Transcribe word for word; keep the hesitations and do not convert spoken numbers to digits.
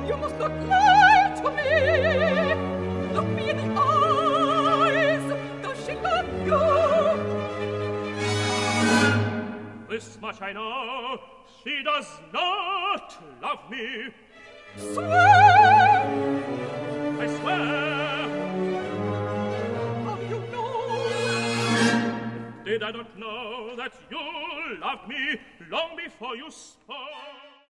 You must not lie to me. Look me in the eyes. Does she love you? This much I know. She does not love me. Swear! I swear. How do you know? Did I not know that you loved me long before you spoke?